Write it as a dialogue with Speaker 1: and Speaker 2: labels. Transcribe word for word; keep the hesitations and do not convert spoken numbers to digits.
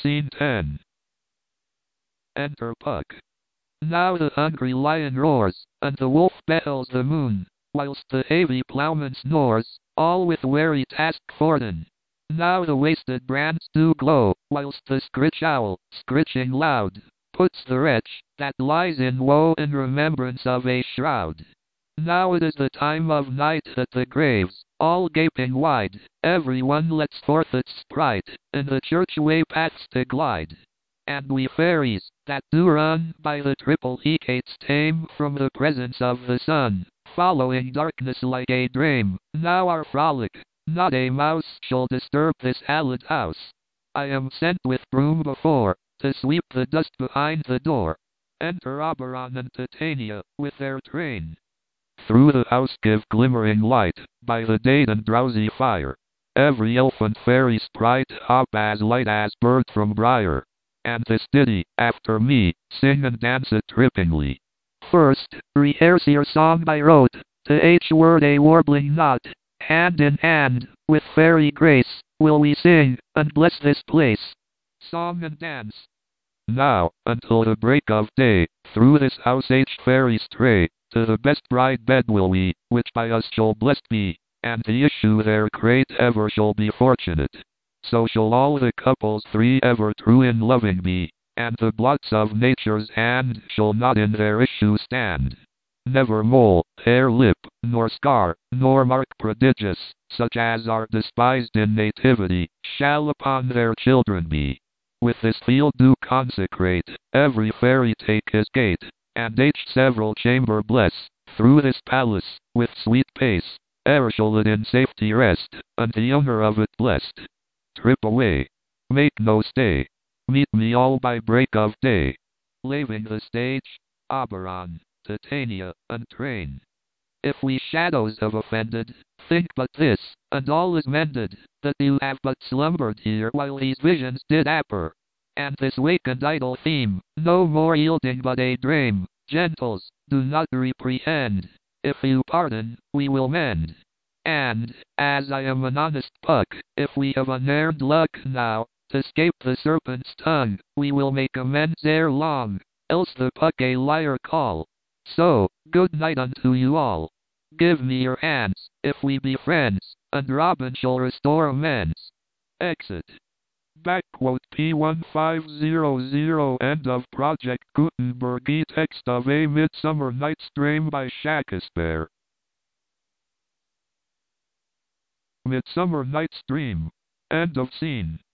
Speaker 1: Scene ten. Enter Puck. Now the hungry lion roars, and the wolf battles the moon, whilst the heavy ploughman snores, all with weary task forden. Now the wasted brands do glow, whilst the screech owl, screeching loud, puts the wretch that lies in woe in remembrance of a shroud. Now it is the time of night at the graves, all gaping wide, every one lets forth its sprite, in the churchway paths to glide. And we fairies, that do run by the triple hecates tame from the presence of the sun, following darkness like a dream, now our frolic, not a mouse shall disturb this hallowed house. I am sent with broom before, to sweep the dust behind the door. Enter Oberon and Titania, with their train. Through the house give glimmering light, by the date and drowsy fire. Every elf and fairy sprite hop as light as bird from briar. And this ditty, after me, sing and dance it trippingly. First, rehearse your song by rote, to each word a warbling knot. Hand in hand, with fairy grace, will we sing, and bless this place. Song and dance. Now, until the break of day, through this house each fairy stray, to the best bride bed will we, which by us shall blessed be, and the issue there great ever shall be fortunate. So shall all the couples three ever true in loving be, and the blots of nature's hand shall not in their issue stand. Never mole, hair lip, nor scar, nor mark prodigious, such as are despised in nativity, shall upon their children be. With this field do consecrate, every fairy take his gate, and each several chamber bless, through this palace, with sweet pace, e'er shall it in safety rest, and the owner of it blessed. Trip away. Make no stay. Meet me all by break of day. Leaving the stage, Oberon, Titania, and train. If we shadows have offended, think but this, and all is mended, that you have but slumbered here while these visions did apper. And this wakened idle theme, no more yielding but a dream. Gentles, do not reprehend. If you pardon, we will mend. And, as I am an honest Puck, if we have unearned luck now, to scape the serpent's tongue, we will make amends ere long, else the Puck a liar call. So, good night unto you all. Give me your hands, if we be friends, and Robin shall restore amends. Exit. Backquote P one five zero zero End of Project Gutenberg E-text of A Midsummer Night's Dream by Shakespeare. Midsummer Night's Dream. End of scene.